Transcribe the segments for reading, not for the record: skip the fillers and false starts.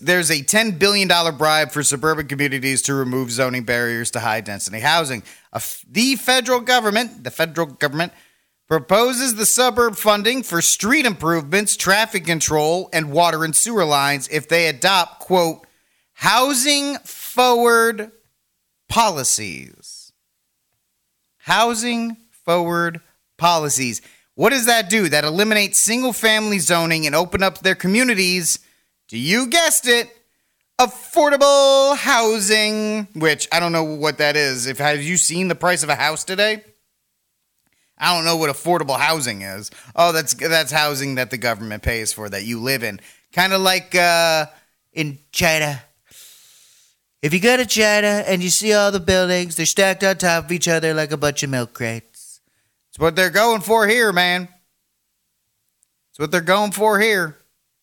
there's a $10 billion bribe for suburban communities to remove zoning barriers to high-density housing. The federal government proposes the suburb funding for street improvements, traffic control, and water and sewer lines if they adopt, quote, housing-forward policies. Housing-forward policies. What does that do? That eliminates single-family zoning and open up their communities to, you guessed it, affordable housing, which I don't know what that is. Have you seen the price of a house today? I don't know what affordable housing is. Oh, that's housing that the government pays for, that you live in. Kind of like in China. If you go to China and you see all the buildings, they're stacked on top of each other like a bunch of milk crates. It's what they're going for here, man. It's what they're going for here.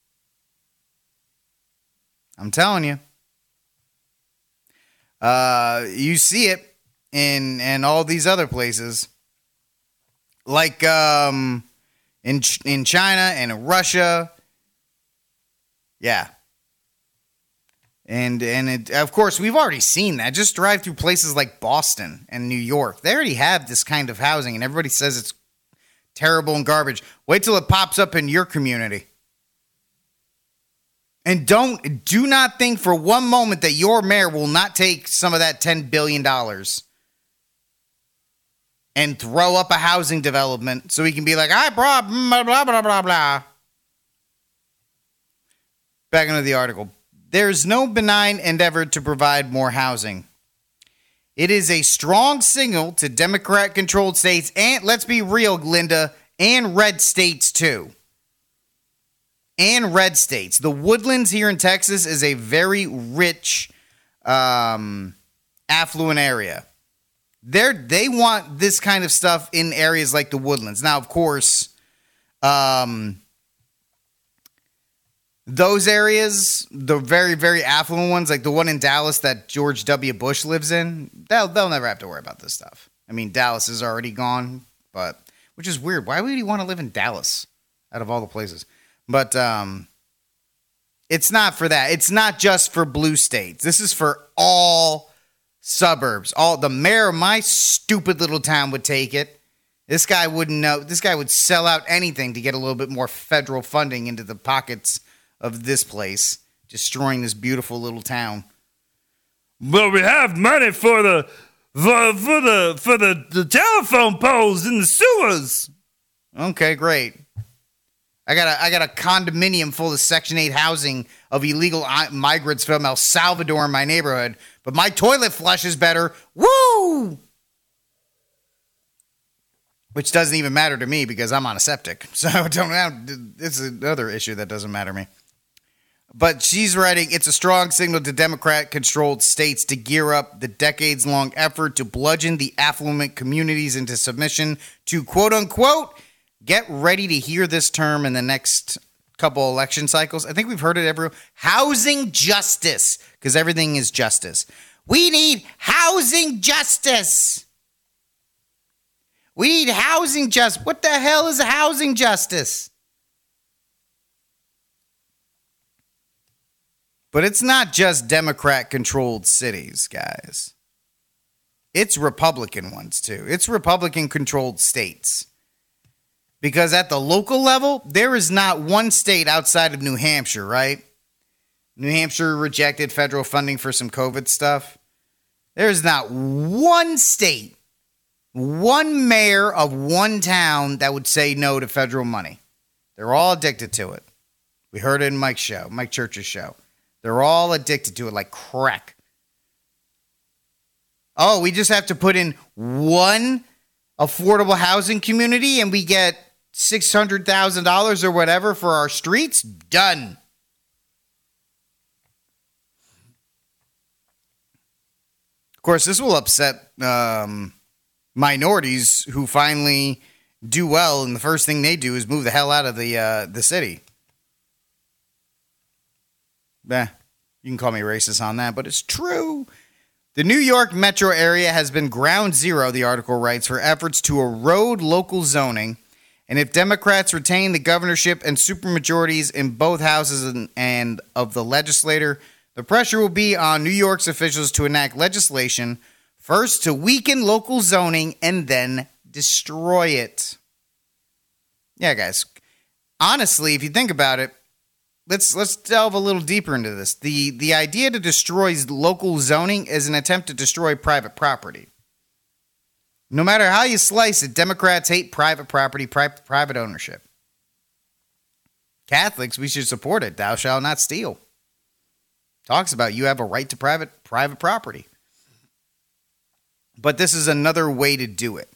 I'm telling you. You see it in all these other places. Like in China and in Russia. Yeah. And of course, we've already seen that. Just drive through places like Boston and New York. They already have this kind of housing, and everybody says it's terrible and garbage. Wait till it pops up in your community. And do not think for one moment that your mayor will not take some of that $10 billion and throw up a housing development so he can be like, blah, blah, blah, blah, blah, blah. Back into the article. There's no benign endeavor to provide more housing. It is a strong signal to Democrat-controlled states, and let's be real, Linda, and red states too. And red states. The Woodlands here in Texas is a very rich, affluent area. They want this kind of stuff in areas like the Woodlands. Now, of course, those areas, the very, very affluent ones, like the one in Dallas that George W. Bush lives in, they'll never have to worry about this stuff. I mean, Dallas is already gone, but which is weird. Why would he want to live in Dallas out of all the places? But it's not for that. It's not just for blue states. This is for all suburbs. The mayor of my stupid little town would take it. This guy wouldn't know. This guy would sell out anything to get a little bit more federal funding into the pockets of this place, destroying this beautiful little town. Well, we have money for the telephone poles in the sewers. Okay, great. I got a condominium full of Section 8 housing of illegal migrants from El Salvador in my neighborhood, but my toilet flush is better. Woo! Which doesn't even matter to me because I'm on a septic. So it's another issue that doesn't matter to me. But she's writing, it's a strong signal to Democrat-controlled states to gear up the decades-long effort to bludgeon the affluent communities into submission to, quote-unquote, get ready to hear this term in the next couple election cycles. I think we've heard it everywhere. Housing justice, because everything is justice. We need housing justice. We need housing justice. What the hell is housing justice? But it's not just Democrat-controlled cities, guys. It's Republican ones, too. It's Republican-controlled states. Because at the local level, there is not one state outside of New Hampshire, right? New Hampshire rejected federal funding for some COVID stuff. There's not one state, one mayor of one town that would say no to federal money. They're all addicted to it. We heard it in Mike Church's show. They're all addicted to it like crack. Oh, we just have to put in one affordable housing community and we get $600,000 or whatever for our streets? Done. Of course, this will upset minorities who finally do well, and the first thing they do is move the hell out of the city. You can call me racist on that, but it's true. The New York metro area has been ground zero, the article writes, for efforts to erode local zoning And if Democrats retain the governorship and supermajorities in both houses and of the legislature, the pressure will be on New York's officials to enact legislation, first to weaken local zoning and then destroy it. Yeah, guys. Honestly, if you think about it, let's delve a little deeper into this. The idea to destroy local zoning is an attempt to destroy private property. No matter how you slice it, Democrats hate private property, private ownership. Catholics, we should support it. Thou shalt not steal. Talks about you have a right to private property. But this is another way to do it,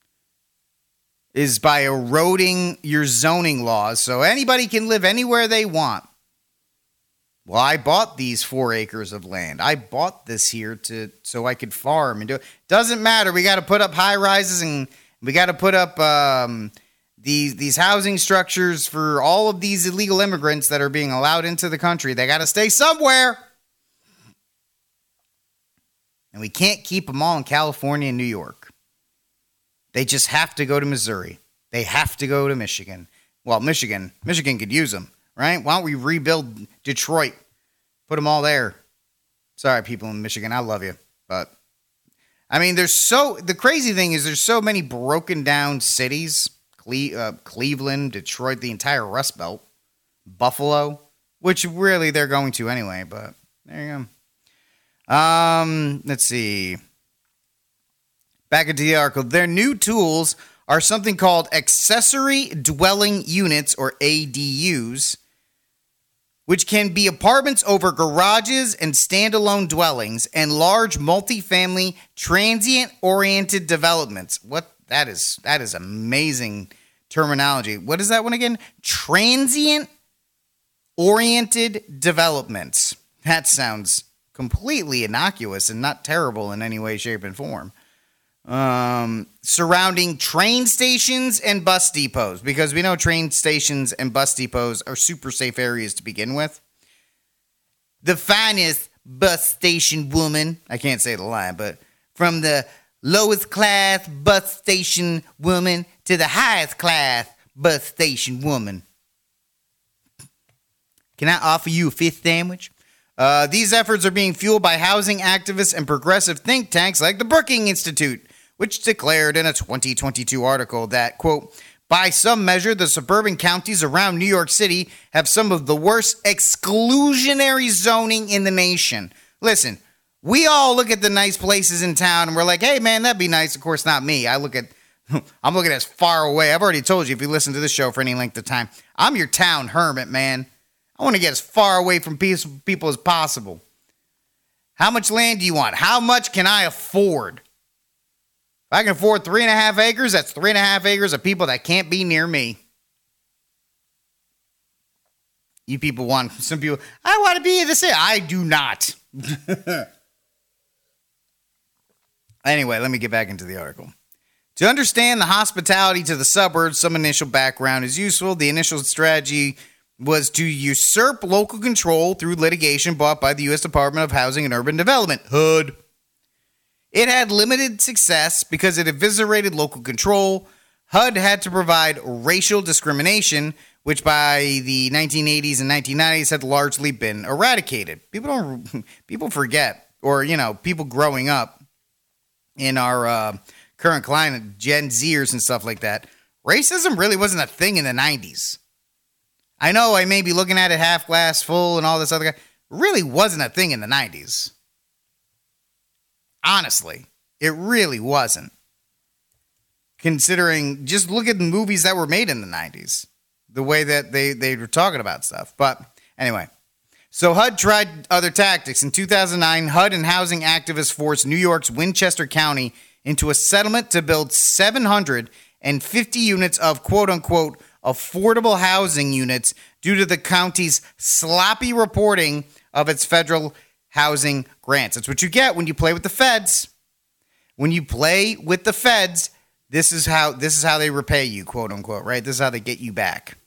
is by eroding your zoning laws so anybody can live anywhere they want. Well, I bought these 4 acres of land. I bought this here so I could farm and do it. Doesn't matter. We got to put up high rises and we got to put up these housing structures for all of these illegal immigrants that are being allowed into the country. They got to stay somewhere. And we can't keep them all in California and New York. They just have to go to Missouri. They have to go to Michigan. Well, Michigan could use them, right? Why don't we rebuild Detroit? Put them all there. Sorry, people in Michigan. I love you. But, I mean, the crazy thing is there's so many broken down cities. Cleveland, Detroit, the entire Rust Belt. Buffalo, which really they're going to anyway, but there you go. Let's see. Back into the article. Their new tools are something called accessory dwelling units, or ADUs, which can be apartments over garages and standalone dwellings and large multifamily transient-oriented developments. That is amazing terminology. What is that one again? Transient-oriented developments. That sounds completely innocuous and not terrible in any way, shape, and form. Surrounding train stations and bus depots, because we know train stations and bus depots are super safe areas to begin with. The finest bus station woman, I can't say the line, but from the lowest class bus station woman to the highest class bus station woman. Can I offer you a fish sandwich? These efforts are being fueled by housing activists and progressive think tanks like the Brookings Institute, which declared in a 2022 article that, quote, by some measure, the suburban counties around New York City have some of the worst exclusionary zoning in the nation. Listen, we all look at the nice places in town and we're like, hey, man, that'd be nice. Of course, not me. I'm looking as far away. I've already told you, if you listen to this show for any length of time, I'm your town hermit, man. I want to get as far away from people as possible. How much land do you want? How much can I afford? If I can afford 3.5 acres, that's 3.5 acres of people that can't be near me. You people want, some people, I want to be in the city. I do not. Anyway, let me get back into the article. To understand the hospitality to the suburbs, some initial background is useful. The initial strategy was to usurp local control through litigation brought by the U.S. Department of Housing and Urban Development, HUD. It had limited success because it eviscerated local control. HUD had to provide racial discrimination, which by the 1980s and 1990s had largely been eradicated. People forget, or, people growing up in our current climate, Gen Zers and stuff like that, racism really wasn't a thing in the 90s. I know I may be looking at it half glass full and all this other guy. Really wasn't a thing in the 90s. Honestly, it really wasn't. Considering, just look at the movies that were made in the 90s. The way that they were talking about stuff. But anyway, so HUD tried other tactics. In 2009, HUD and housing activists forced New York's Westchester County into a settlement to build 750 units of quote-unquote affordable housing units due to the county's sloppy reporting of its federal housing grants. That's what you get when you play with the feds. When you play with the feds, this is how they repay you, quote unquote, right? This is how they get you back.